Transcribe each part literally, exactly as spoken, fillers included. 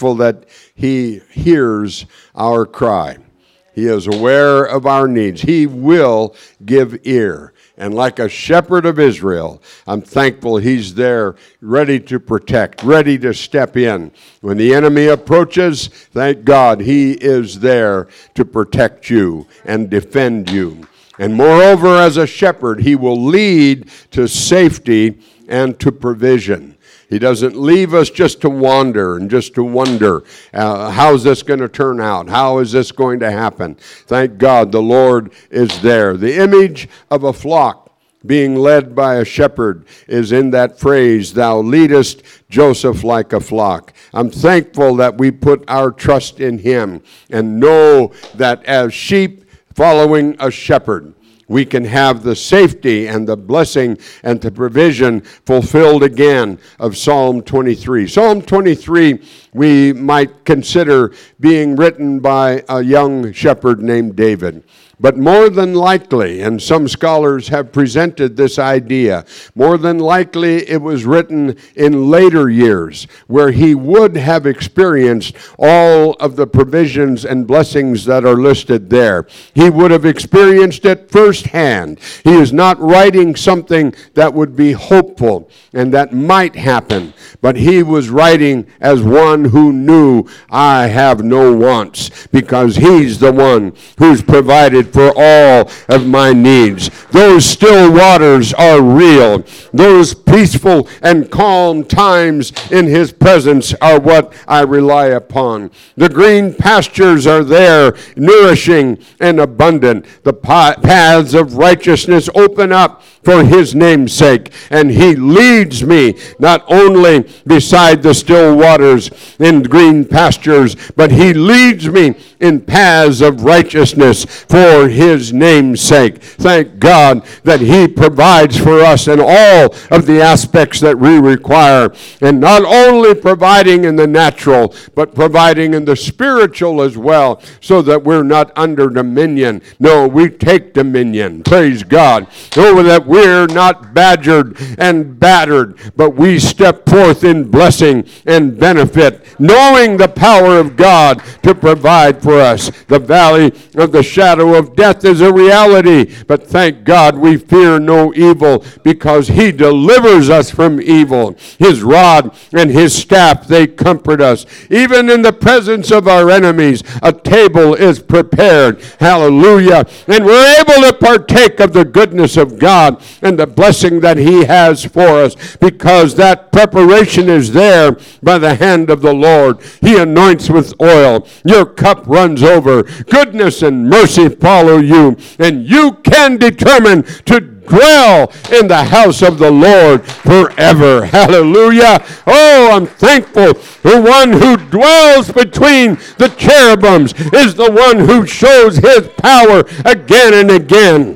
thankful that he hears our cry. He is aware of our needs. He will give ear. And like a shepherd of Israel, I'm thankful he's there, ready to protect, ready to step in. When the enemy approaches, thank God he is there to protect you and defend you. And moreover, as a shepherd, he will lead to safety and to provision. He doesn't leave us just to wander and just to wonder, uh, how's this going to turn out? How is this going to happen? Thank God the Lord is there. The image of a flock being led by a shepherd is in that phrase, thou leadest Joseph like a flock. I'm thankful that we put our trust in him and know that as sheep following a shepherd, we can have the safety and the blessing and the provision fulfilled again of Psalm twenty-three. Psalm twenty-three we might consider being written by a young shepherd named David. But more than likely, and some scholars have presented this idea, more than likely it was written in later years where he would have experienced all of the provisions and blessings that are listed there. He would have experienced it firsthand. He is not writing something that would be hopeful and that might happen, but he was writing as one who knew, I have no wants, because he's the one who's provided for all of my needs. Those still waters are real. Those peaceful and calm times in his presence are what I rely upon. The green pastures are there, nourishing and abundant. The paths of righteousness open up for his name's sake, and he leads me not only beside the still waters in green pastures, but he leads me in paths of righteousness for his name's sake. Thank God that he provides for us in all of the aspects that we require, and not only providing in the natural, but providing in the spiritual as well, so that we're not under dominion. No, we take dominion. Praise God. Over that we're not badgered and battered, but we step forth in blessing and benefit, knowing the power of God to provide for us. The valley of the shadow of death is a reality, but thank God we fear no evil because he delivers us from evil. His rod and his staff, they comfort us. Even in the presence of our enemies, a table is prepared. Hallelujah. And we're able to partake of the goodness of God and the blessing that he has for us, because that preparation is there by the hand of the Lord. He anoints with oil. Your cup runs over. Goodness and mercy follow you, and you can determine to dwell in the house of the Lord forever. Hallelujah. Oh, I'm thankful. The one who dwells between the cherubims is the one who shows his power again and again.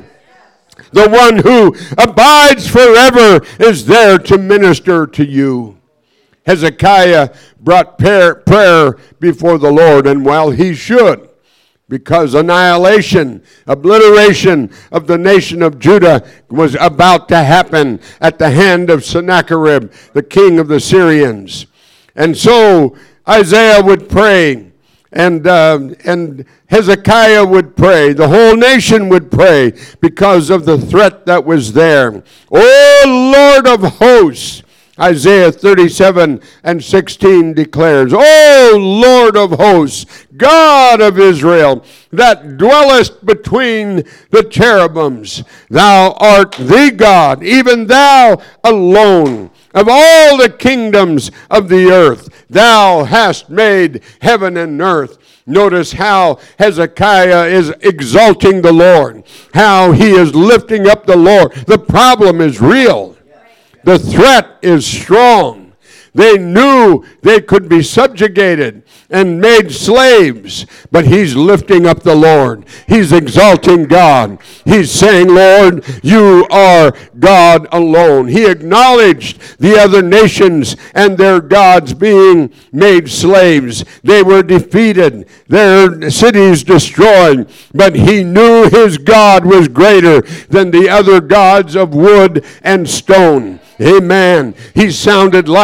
The one who abides forever is there to minister to you. Hezekiah brought prayer before the Lord, and while he should, because annihilation, obliteration of the nation of Judah was about to happen at the hand of Sennacherib, the king of the Syrians. And so Isaiah would pray, and uh, and Hezekiah would pray. The whole nation would pray because of the threat that was there. O Lord of hosts, Isaiah thirty-seven and sixteen declares, O Lord of hosts, God of Israel, that dwellest between the cherubims, thou art the God, even thou alone. Of all the kingdoms of the earth, thou hast made heaven and earth. Notice how Hezekiah is exalting the Lord, how he is lifting up the Lord. The problem is real. The threat is strong. They knew they could be subjugated and made slaves, but he's lifting up the Lord. He's exalting God. He's saying, Lord, you are God alone. He acknowledged the other nations and their gods being made slaves. They were defeated, their cities destroyed, but he knew his God was greater than the other gods of wood and stone. Amen. He sounded like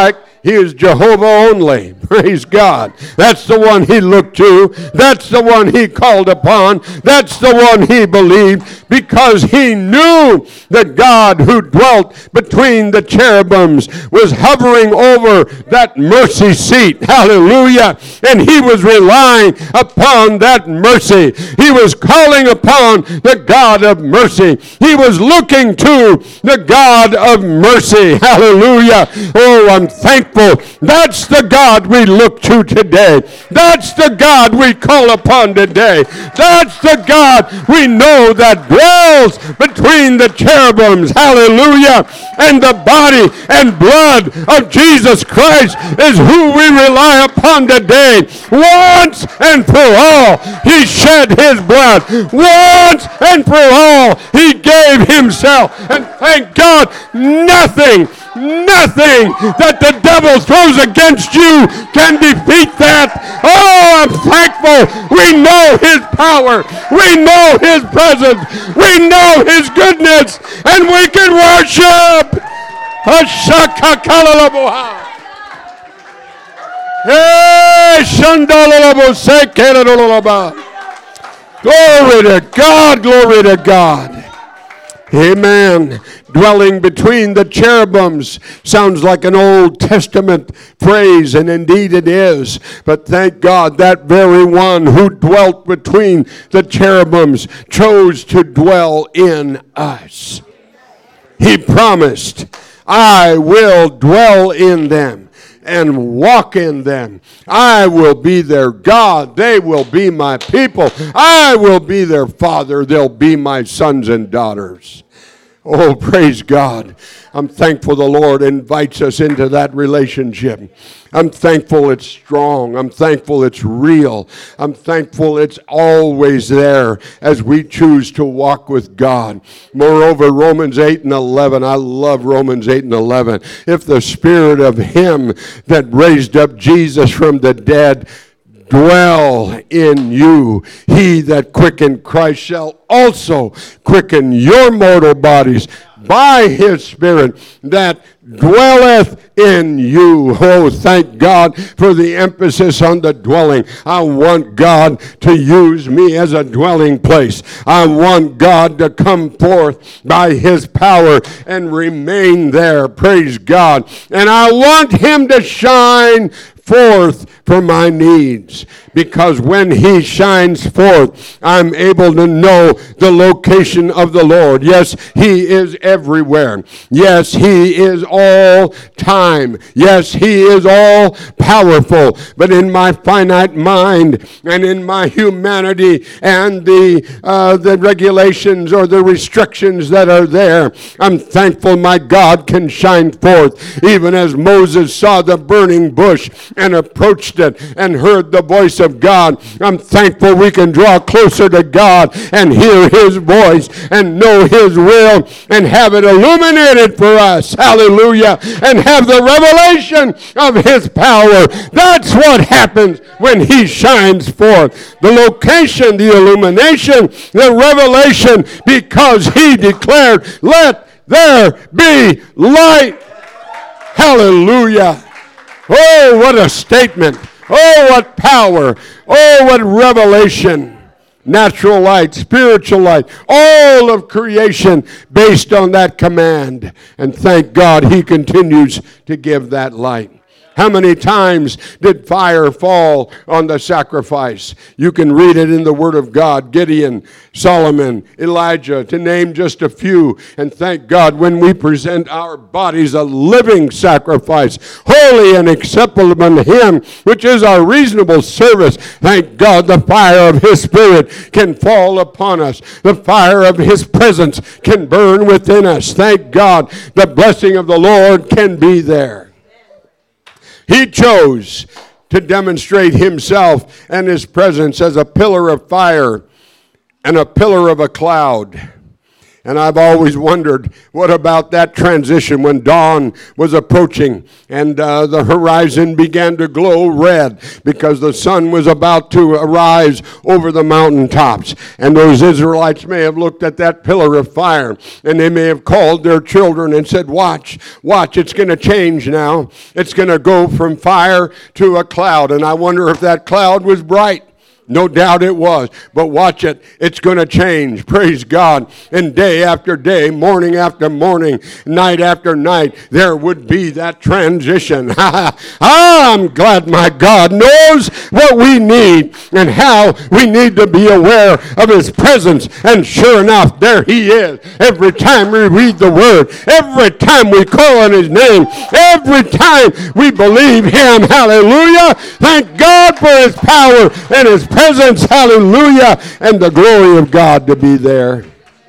He is Jehovah only. Praise God. That's the one he looked to. That's the one he called upon. That's the one he believed, because he knew that God who dwelt between the cherubims was hovering over that mercy seat. Hallelujah. And he was relying upon that mercy. He was calling upon the God of mercy. He was looking to the God of mercy. Hallelujah. Oh, I'm thankful. That's the God we look to today. That's the God we call upon today. That's the God we know that dwells between the cherubims. Hallelujah. And the body and blood of Jesus Christ is who we rely upon today. Once and for all, he shed his blood. Once and for all, he gave himself. And thank God, nothing Nothing that the devil throws against you can defeat that. Oh, I'm thankful. We know his power. We know his presence. We know his goodness. And we can worship. Glory to God. Glory to God. Amen. Dwelling between the cherubims sounds like an Old Testament phrase, and indeed it is. But thank God that very one who dwelt between the cherubims chose to dwell in us. He promised, I will dwell in them and walk in them. I will be their God. They will be my people. I will be their father. They'll be my sons and daughters. Oh, praise God. I'm thankful the Lord invites us into that relationship. I'm thankful it's strong. I'm thankful it's real. I'm thankful it's always there as we choose to walk with God. Moreover, Romans eight and eleven, I love Romans eight and eleven. If the spirit of him that raised up Jesus from the dead dwell in you, he that quickened Christ shall also quicken your mortal bodies by his Spirit that dwelleth in you. Oh, thank God for the emphasis on the dwelling. I want God to use me as a dwelling place. I want God to come forth by his power and remain there. Praise God. And I want him to shine forth for my needs, because when he shines forth, I'm able to know the location of the Lord. Yes, he is everywhere. Yes, he is all time. Yes, he is all powerful. But in my finite mind and in my humanity and the uh, the regulations or the restrictions that are there, I'm thankful my God can shine forth. Even as Moses saw the burning bush and approached it and heard the voice of God, I'm thankful we can draw closer to God and hear his voice and know his will and have it illuminated for us. Hallelujah. And have the revelation of his power. That's what happens when he shines forth. The location, the illumination, the revelation, because he declared, let there be light. Hallelujah. Oh, what a statement. Oh, what power. Oh, what revelation. Natural light, spiritual light, all of creation based on that command. And thank God he continues to give that light. How many times did fire fall on the sacrifice? You can read it in the Word of God. Gideon, Solomon, Elijah, to name just a few. And thank God when we present our bodies a living sacrifice, holy and acceptable unto him, which is our reasonable service. Thank God the fire of his Spirit can fall upon us. The fire of his presence can burn within us. Thank God the blessing of the Lord can be there. He chose to demonstrate himself and his presence as a pillar of fire and a pillar of a cloud. And I've always wondered, what about that transition when dawn was approaching and uh, the horizon began to glow red because the sun was about to arise over the mountaintops. And those Israelites may have looked at that pillar of fire and they may have called their children and said, watch, watch, it's going to change now. It's going to go from fire to a cloud. And I wonder if that cloud was bright. No doubt it was. But watch it. It's going to change. Praise God. And day after day, morning after morning, night after night, there would be that transition. I'm glad my God knows what we need and how we need to be aware of His presence. And sure enough, there He is. Every time we read the Word, every time we call on His name, every time we believe Him. Hallelujah. Thank God for His power and His presence, hallelujah, and the glory of God to be there.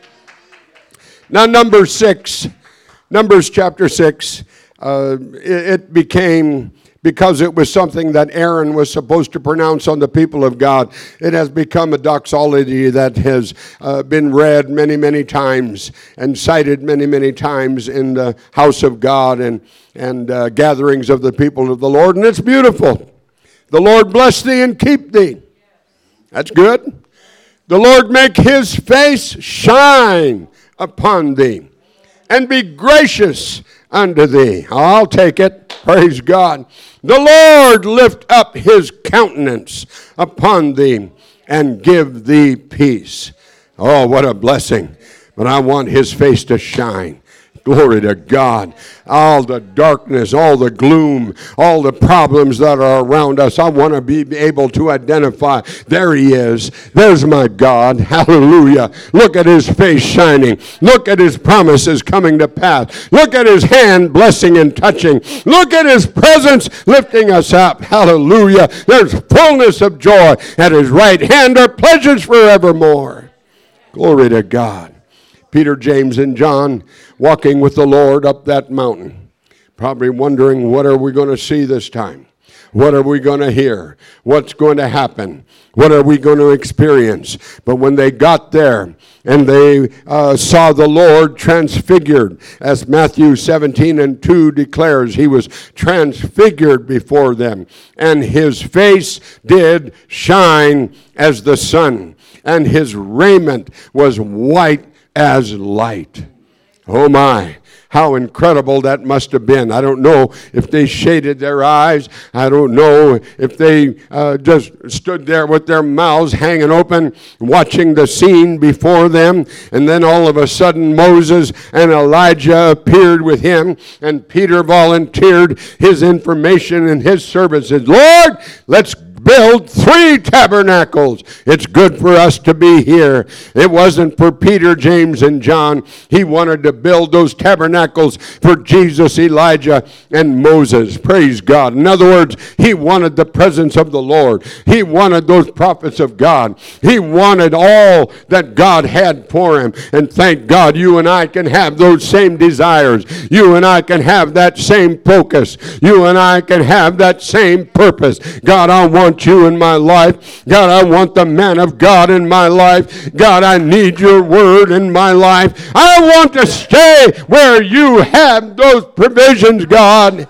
Now, number six, Numbers chapter six, uh, it, it became, because it was something that Aaron was supposed to pronounce on the people of God, it has become a doxology that has uh, been read many, many times and cited many, many times in the house of God and, and uh, gatherings of the people of the Lord, and it's beautiful. The Lord bless thee and keep thee. That's good. The Lord make His face shine upon thee and be gracious unto thee. I'll take it. Praise God. The Lord lift up His countenance upon thee and give thee peace. Oh, what a blessing. But I want His face to shine. Glory to God. All the darkness, all the gloom, all the problems that are around us, I want to be able to identify, there He is. There's my God. Hallelujah. Look at His face shining. Look at His promises coming to pass. Look at His hand blessing and touching. Look at His presence lifting us up. Hallelujah. There's fullness of joy. At His right hand are pleasures forevermore. Glory to God. Peter, James, and John walking with the Lord up that mountain, probably wondering, what are we going to see this time? What are we going to hear? What's going to happen? What are we going to experience? But when they got there and they uh, saw the Lord transfigured, as Matthew seventeen and two declares, He was transfigured before them, and His face did shine as the sun, and His raiment was white as light. Oh my, how incredible that must have been. I don't know if they shaded their eyes. I don't know if they uh, just stood there with their mouths hanging open, watching the scene before them. And then all of a sudden Moses and Elijah appeared with him, and Peter volunteered his information and his services. Lord, let's build three tabernacles. It's good for us to be here. It wasn't for Peter, James, and John. He wanted to build those tabernacles for Jesus, Elijah, and Moses. Praise God. In other words, he wanted the presence of the Lord. He wanted those prophets of God. He wanted all that God had for him. And thank God you and I can have those same desires. You and I can have that same focus. You and I can have that same purpose. God, I want you in my life. God, I want the man of God in my life. God, I need your word in my life. I want to stay where you have those provisions, God.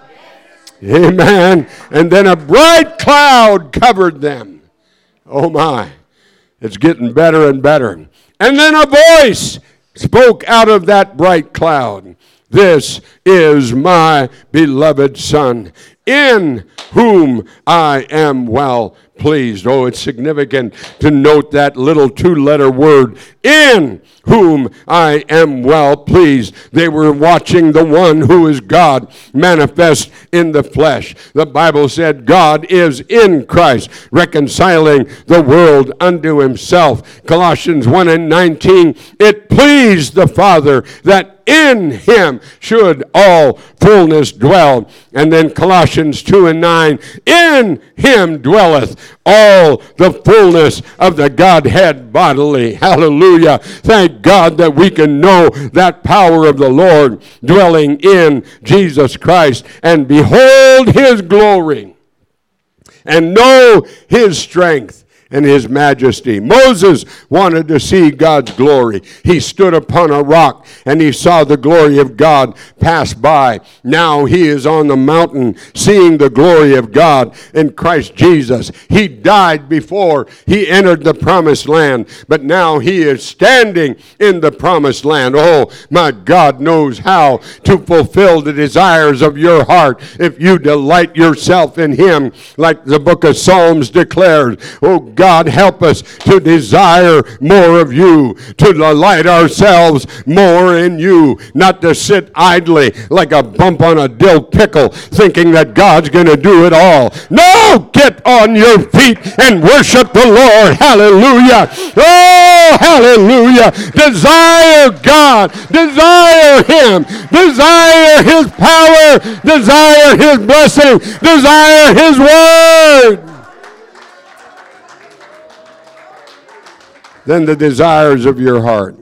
Amen. And then a bright cloud covered them. Oh my, it's getting better and better. And then a voice spoke out of that bright cloud. This is my beloved Son, in whom I am well pleased. Oh, it's significant to note that little two-letter word, in whom I am well pleased. They were watching the one who is God manifest in the flesh. The Bible said God is in Christ, reconciling the world unto himself. Colossians one and nineteen, it pleased the Father that in him should all fullness dwell. And then Colossians two and nine, in him dwelleth all the fullness of the Godhead bodily. Hallelujah. Thank God that we can know that power of the Lord dwelling in Jesus Christ and behold his glory and know his strength and his majesty. Moses wanted to see God's glory. He stood upon a rock and he saw the glory of God pass by. Now he is on the mountain seeing the glory of God in Christ Jesus. He died before he entered the promised land, but now he is standing in the promised land. Oh, my God knows how to fulfill the desires of your heart if you delight yourself in him, like the book of Psalms declares. Oh, God, help us to desire more of you, to delight ourselves more in you, not to sit idly like a bump on a dill pickle thinking that God's going to do it all. No, get on your feet and worship the Lord. Hallelujah. Oh, hallelujah. Desire God. Desire him. Desire his power. Desire his blessing. Desire his word. Then the desires of your heart.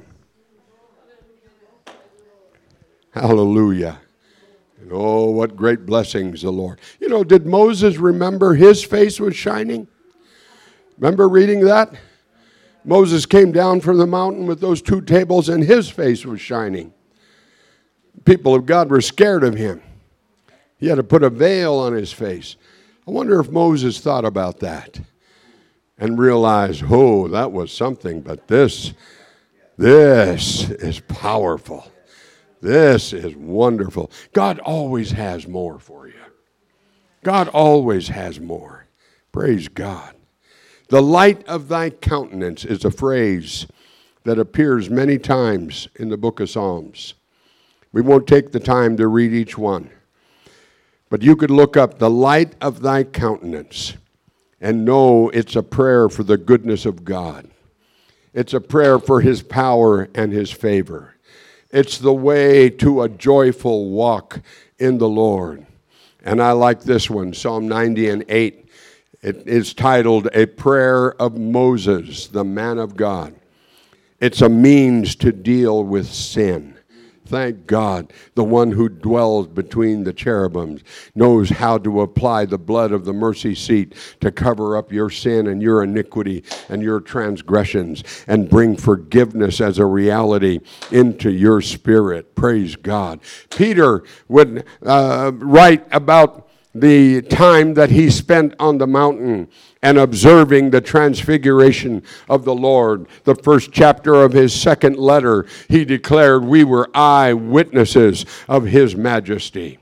Hallelujah. And oh, what great blessings the Lord. You know, did Moses remember his face was shining? Remember reading that? Moses came down from the mountain with those two tables and his face was shining. People of God were scared of him. He had to put a veil on his face. I wonder if Moses thought about that and realized, oh, that was something, but this, this is powerful. This is wonderful. God always has more for you. God always has more. Praise God. The light of thy countenance is a phrase that appears many times in the book of Psalms. We won't take the time to read each one. But you could look up the light of thy countenance and know it's a prayer for the goodness of God. It's a prayer for his power and his favor. It's the way to a joyful walk in the Lord. And I like this one, Psalm ninety and eight. It is titled, A Prayer of Moses, the Man of God. It's a means to deal with sin. Thank God, the one who dwells between the cherubims knows how to apply the blood of the mercy seat to cover up your sin and your iniquity and your transgressions and bring forgiveness as a reality into your spirit. Praise God. Peter would uh, write about the time that he spent on the mountain and observing the transfiguration of the Lord. The first chapter of his second letter, he declared, we were eyewitnesses of his majesty.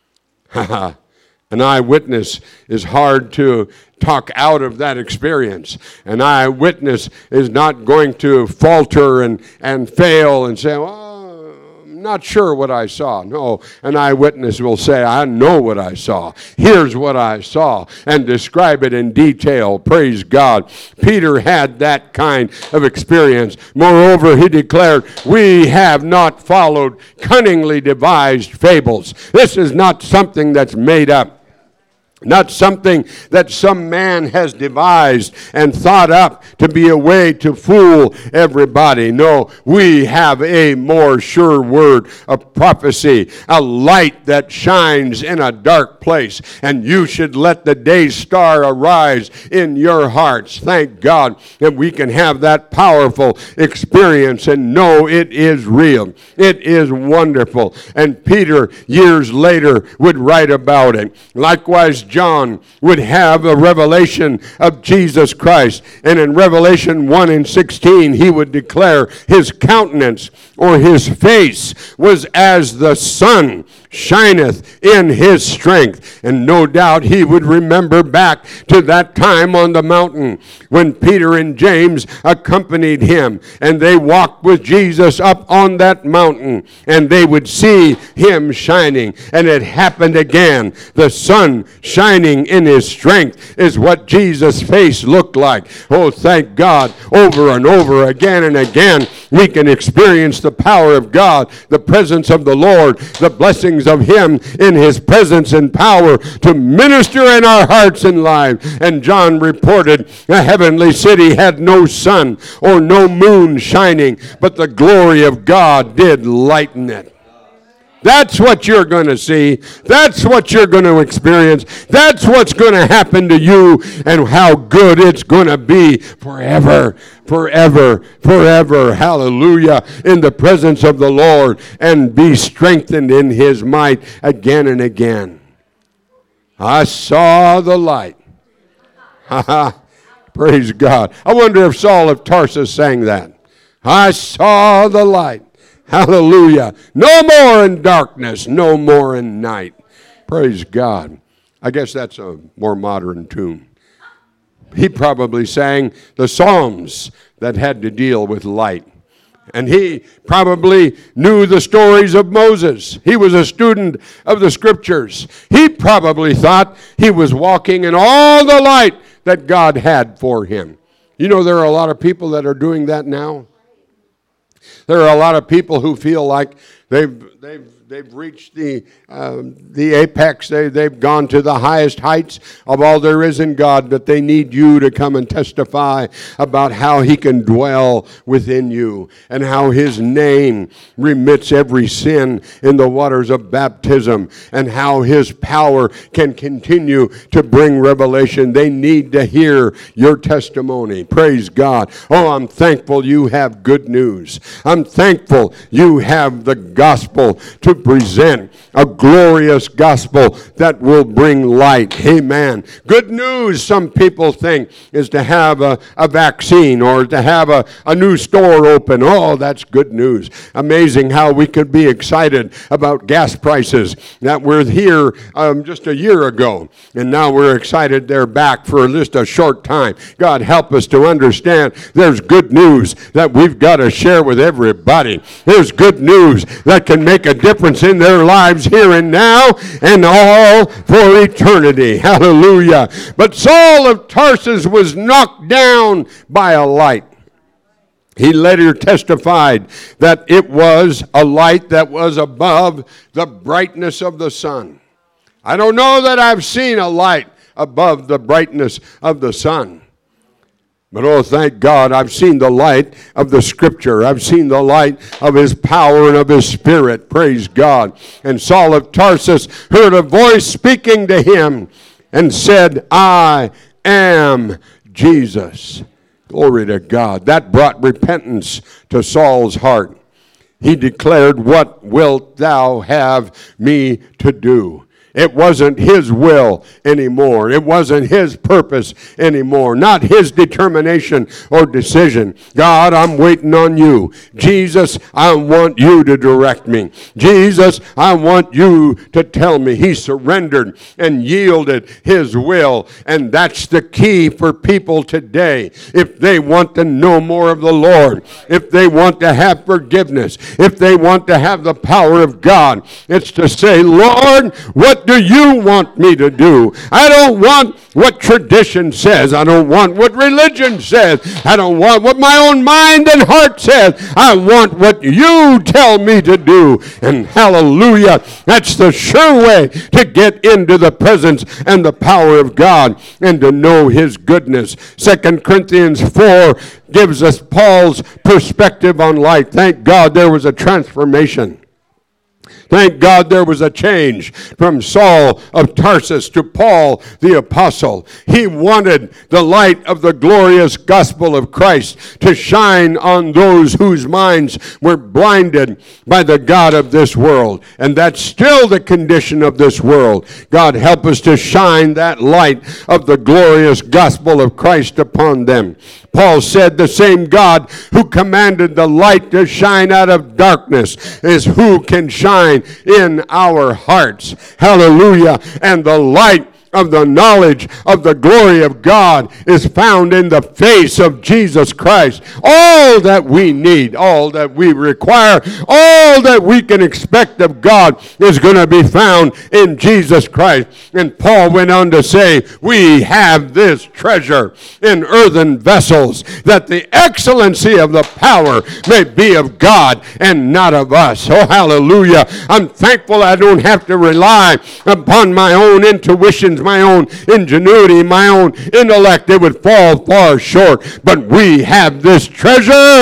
An eyewitness is hard to talk out of that experience. An eyewitness is not going to falter and, and fail and say, oh, not sure what I saw. No, an eyewitness will say, I know what I saw. Here's what I saw, and describe it in detail. Praise God. Peter had that kind of experience. Moreover, he declared, we have not followed cunningly devised fables. This is not something that's made up. Not something that some man has devised and thought up to be a way to fool everybody. No, we have a more sure word of prophecy, a light that shines in a dark place, and you should let the day star arise in your hearts. Thank God that we can have that powerful experience and know it is real. It is wonderful. And Peter, years later, would write about it. Likewise, John would have a revelation of Jesus Christ. And in Revelation one and sixteen, he would declare his countenance or his face was as the sun shineth in his strength. And no doubt he would remember back to that time on the mountain when Peter and James accompanied him and they walked with Jesus up on that mountain and they would see him shining. And it happened again. The sun shining in his strength is what Jesus' face looked like. Oh, thank God. Over and over again and again we can experience the power of God, the presence of the Lord, the blessings of him in his presence and power to minister in our hearts and lives. And John reported a heavenly city had no sun or no moon shining, but the glory of God did lighten it. That's what you're going to see. That's what you're going to experience. That's what's going to happen to you, and how good it's going to be forever, forever, forever. Hallelujah. In the presence of the Lord, and be strengthened in his might again and again. I saw the light. Praise God. I wonder if Saul of Tarsus sang that. I saw the light. Hallelujah. No more in darkness, no more in night. Praise God. I guess that's a more modern tune. He probably sang the Psalms that had to deal with light. And he probably knew the stories of Moses. He was a student of the Scriptures. He probably thought he was walking in all the light that God had for him. You know, there are a lot of people that are doing that now. There are a lot of people who feel like they've they've they've reached the um, the apex. They they've gone to the highest heights of all there is in God. But they need you to come and testify about how He can dwell within you, and how His name remits every sin in the waters of baptism, and how His power can continue to bring revelation. They need to hear your testimony. Praise God. Oh, I'm thankful you have good news. I'm thankful you have the gospel to present, a glorious gospel that will bring light. Amen. Good news, some people think, is to have a, a vaccine or to have a, a new store open. Oh, that's good news. Amazing how we could be excited about gas prices that were here um, just a year ago, and now we're excited they're back for just a short time. God help us to understand there's good news that we've got to share with everybody. There's good news that can make a difference in their lives here and now and all for eternity. Hallelujah. But Saul of Tarsus was knocked down by a light. He later testified that it was a light that was above the brightness of the sun. I don't know that I've seen a light above the brightness of the sun. But oh, thank God, I've seen the light of the Scripture. I've seen the light of His power and of His Spirit. Praise God. And Saul of Tarsus heard a voice speaking to him and said, I am Jesus. Glory to God. That brought repentance to Saul's heart. He declared, what wilt thou have me to do? It wasn't his will anymore. It wasn't his purpose anymore. Not his determination or decision. God, I'm waiting on you. Jesus, I want you to direct me. Jesus, I want you to tell me. He surrendered and yielded his will. And that's the key for people today. If they want to know more of the Lord, if they want to have forgiveness, if they want to have the power of God, it's to say, Lord, what do you want me to do? I don't want what tradition says. I don't want what religion says. I don't want what my own mind and heart says. I want what you tell me to do. And hallelujah, that's the sure way to get into the presence and the power of God and to know His goodness. Second Corinthians four gives us Paul's perspective on light. Thank God there was a transformation. Thank God there was a change from Saul of Tarsus to Paul the Apostle. He wanted the light of the glorious gospel of Christ to shine on those whose minds were blinded by the god of this world. And that's still the condition of this world. God help us to shine that light of the glorious gospel of Christ upon them. Paul said the same God who commanded the light to shine out of darkness is who can shine in our hearts. Hallelujah. And the light of the knowledge of the glory of God is found in the face of Jesus Christ. All that we need, all that we require, all that we can expect of God is going to be found in Jesus Christ. And Paul went on to say, we have this treasure in earthen vessels, that the excellency of the power may be of God and not of us. Oh, hallelujah. I'm thankful I don't have to rely upon my own intuitions, my own ingenuity, my own intellect. It would fall far short. But we have this treasure,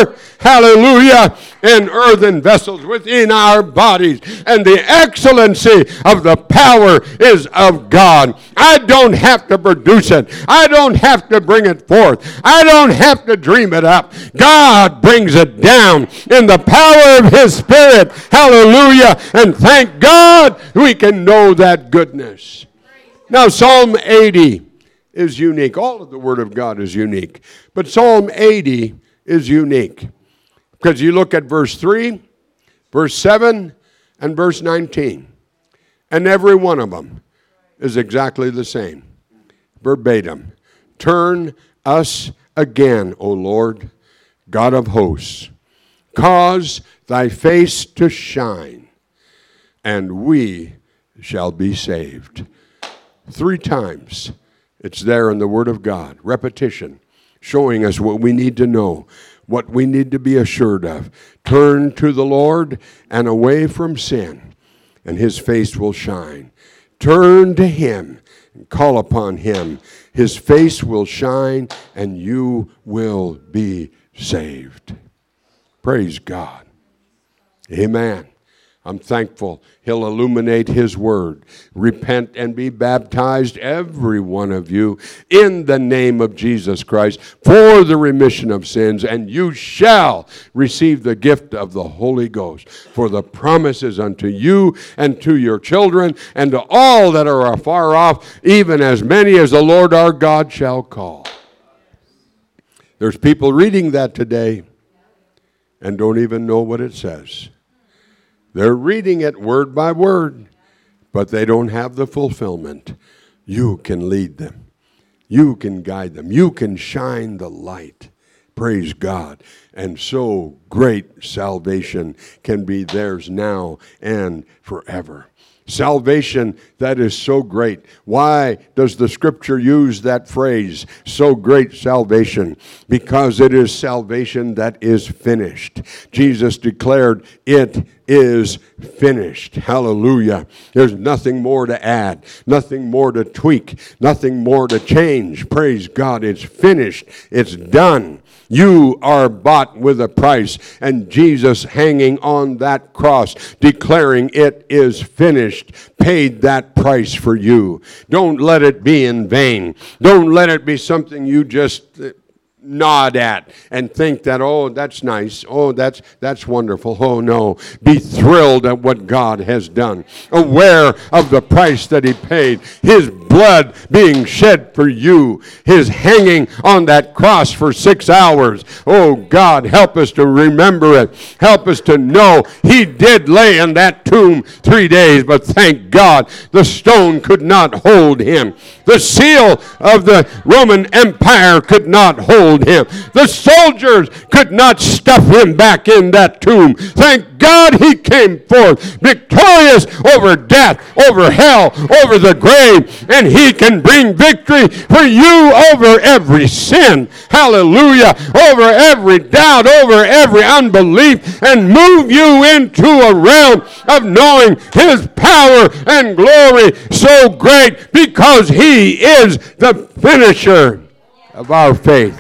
hallelujah, in earthen vessels within our bodies. And the excellency of the power is of God. I don't have to produce it. I don't have to bring it forth. I don't have to dream it up. God brings it down in the power of His Spirit. Hallelujah. And thank God we can know that goodness. Now, Psalm eighty is unique. All of the Word of God is unique. But Psalm eighty is unique. Because you look at verse three, verse seven, and verse nineteen. And every one of them is exactly the same. Verbatim. Turn us again, O Lord, God of hosts. Cause thy face to shine, and we shall be saved. Three times it's there in the Word of God. Repetition, showing us what we need to know, what we need to be assured of. Turn to the Lord and away from sin, and His face will shine. Turn to Him and call upon Him. His face will shine, and you will be saved. Praise God. Amen. I'm thankful He'll illuminate His word. Repent and be baptized, every one of you, in the name of Jesus Christ for the remission of sins, and you shall receive the gift of the Holy Ghost. For the promises unto you and to your children and to all that are afar off, even as many as the Lord our God shall call. There's people reading that today and don't even know what it says. They're reading it word by word, but they don't have the fulfillment. You can lead them. You can guide them. You can shine the light. Praise God. And so great salvation can be theirs now and forever. Salvation that is so great. Why does the Scripture use that phrase, so great salvation? Because it is salvation that is finished. Jesus declared, it is finished. Hallelujah. There's nothing more to add, nothing more to tweak, nothing more to change. Praise God. It's finished. It's done. You are bought with a price, and Jesus hanging on that cross, declaring it is finished, paid that price for you. Don't let it be in vain. Don't let it be something you just nod at and think that, oh, that's nice. Oh, that's that's wonderful. Oh, no. Be thrilled at what God has done. Aware of the price that He paid. His blood being shed for you. His hanging on that cross for six hours. Oh, God, help us to remember it. Help us to know He did lay in that tomb three days, but thank God the stone could not hold Him. The seal of the Roman Empire could not hold Him. The soldiers could not stuff Him back in that tomb. Thank God He came forth victorious over death, over hell, over the grave, and He can bring victory for you over every sin. Hallelujah. Over every doubt, over every unbelief, and move you into a realm of knowing His power and glory so great, because He is the finisher of our faith.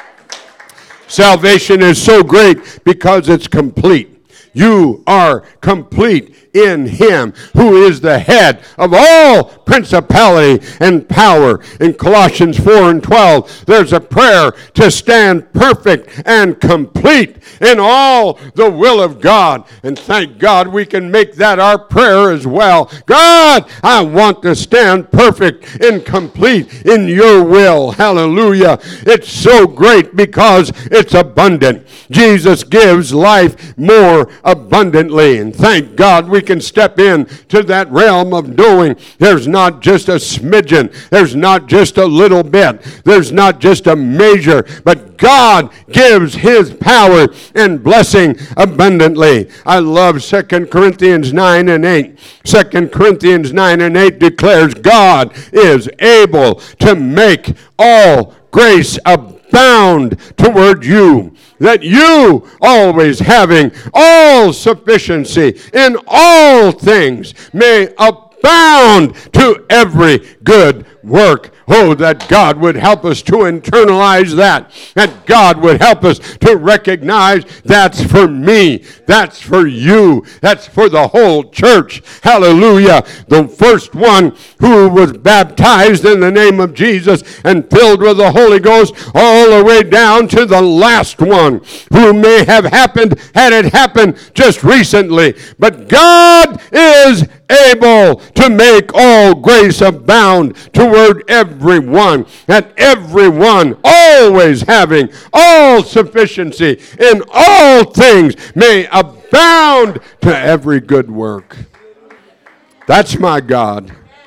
Salvation is so great because it's complete. You are complete in Him who is the head of all principality and power. In Colossians four and twelve, there's a prayer to stand perfect and complete in all the will of God. And thank God we can make that our prayer as well. God, I want to stand perfect and complete in your will. Hallelujah. It's so great because it's abundant. Jesus gives life more abundantly. And thank God we can step in to that realm of knowing there's not just a smidgen, there's not just a little bit, there's not just a measure, but God gives His power and blessing abundantly. I love Second Corinthians nine and eight. Second Corinthians nine and eight declares God is able to make all grace abound toward you, that you, always having all sufficiency in all things, may abound to every good work. Oh, that God would help us to internalize that. That God would help us to recognize that's for me. That's for you. That's for the whole church. Hallelujah. The first one who was baptized in the name of Jesus and filled with the Holy Ghost, all the way down to the last one who may have happened had it happened just recently. But God is able to make all grace abound toward everyone, and everyone always having all sufficiency in all things may abound to every good work. That's my God.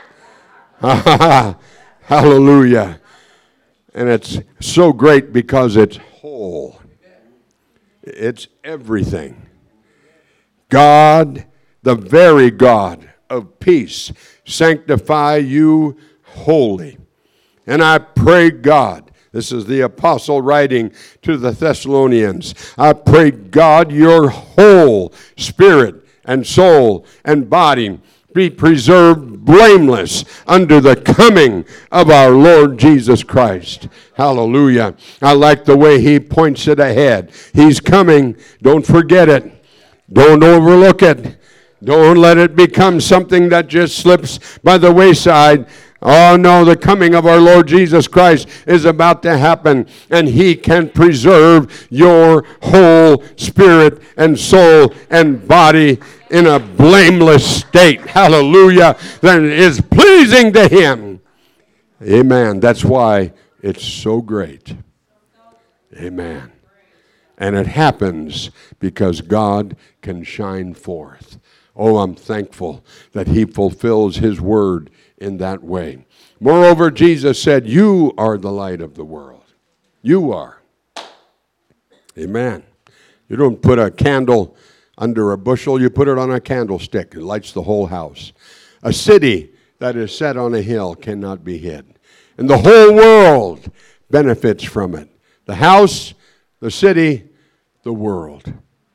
Hallelujah. And it's so great because it's whole. It's everything. God, the very God of peace, sanctify you wholly. And I pray, God, this is the apostle writing to the Thessalonians, I pray, God, your whole spirit and soul and body be preserved blameless under the coming of our Lord Jesus Christ. Hallelujah. I like the way he points it ahead. He's coming. Don't forget it. Don't overlook it. Don't let it become something that just slips by the wayside. Oh no, the coming of our Lord Jesus Christ is about to happen, and he can preserve your whole spirit and soul and body in a blameless state. Hallelujah. That is pleasing to him. Amen. That's why it's so great. Amen. And it happens because God can shine forth. Oh, I'm thankful that he fulfills his word in that way. Moreover, Jesus said, you are the light of the world. You are. Amen. You don't put a candle under a bushel, you put it on a candlestick. It lights the whole house. A city that is set on a hill cannot be hid. And the whole world benefits from it. The house, the city, the world.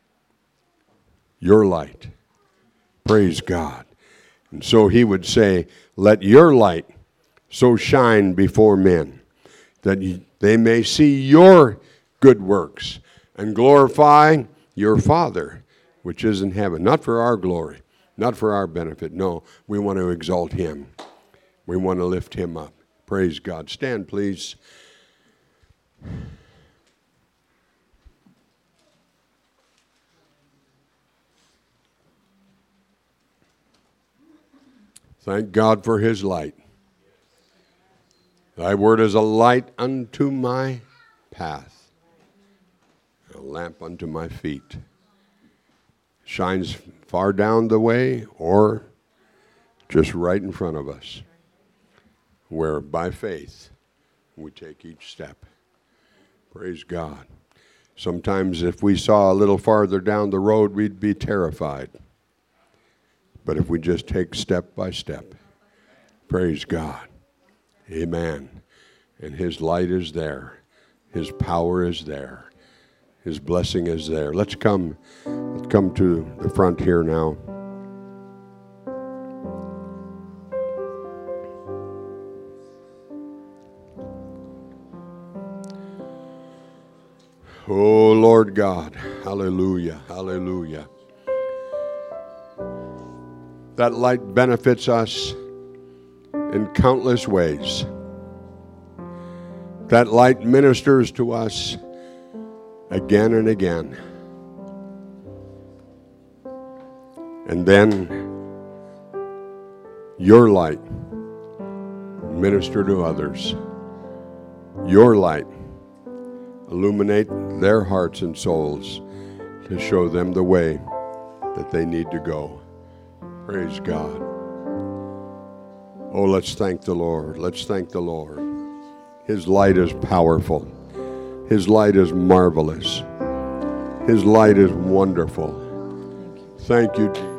Your light. Praise God. And so he would say, let your light so shine before men that they may see your good works and glorify your Father, which is in heaven. Not for our glory, not for our benefit. No, we want to exalt him. We want to lift him up. Praise God. Stand, please. Thank God for his light. Thy word is a light unto my path, a lamp unto my feet. Shines far down the way or just right in front of us, where by faith we take each step. Praise God. Sometimes if we saw a little farther down the road, we'd be terrified. But if we just take step by step, praise God. Amen. And his light is there. His power is there. His blessing is there. Let's come, let's come to the front here now. Oh, Lord God. Hallelujah. Hallelujah. That light benefits us in countless ways. That light ministers to us again and again. And then your light minister to others. Your light illuminate their hearts and souls to show them the way that they need to go. Praise God. Oh, let's thank the Lord. Let's thank the Lord. His light is powerful. His light is marvelous. His light is wonderful. Thank you, Jesus.